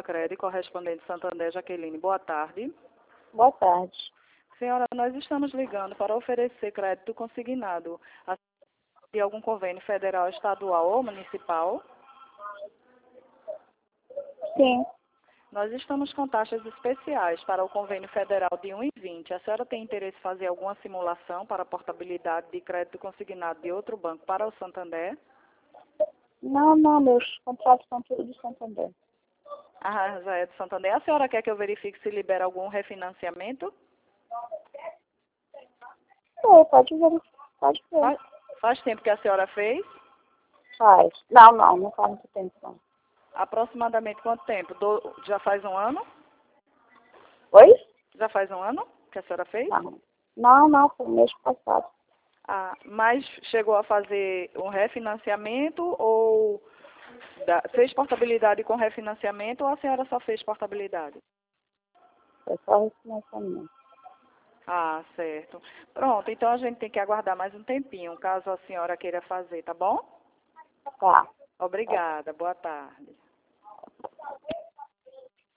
Lacredi, correspondente Santander, Jaqueline. Boa tarde. Boa tarde. Senhora, nós estamos ligando para oferecer crédito consignado de algum convênio federal, estadual ou municipal. Sim. Nós estamos com taxas especiais para o convênio federal de 1,20. A senhora tem interesse em fazer alguma simulação para a portabilidade de crédito consignado de outro banco para o Santander? Não, meus contratos são tudo de Santander. Ah, já é do Santander. A senhora quer que eu verifique se libera algum refinanciamento? Pode ver. Pode ver. Faz tempo que a senhora fez? Faz. Não faz muito tempo, não. Aproximadamente quanto tempo? Já faz um ano? Oi? Já faz um ano que a senhora fez? Não, foi mês passado. Ah, mas chegou a fazer um refinanciamento ou fez portabilidade com refinanciamento ou a senhora só fez portabilidade? Foi só refinanciamento. Ah, certo. Pronto, então a gente tem que aguardar mais um tempinho, caso a senhora queira fazer, tá bom? Tá. Obrigada, boa tarde.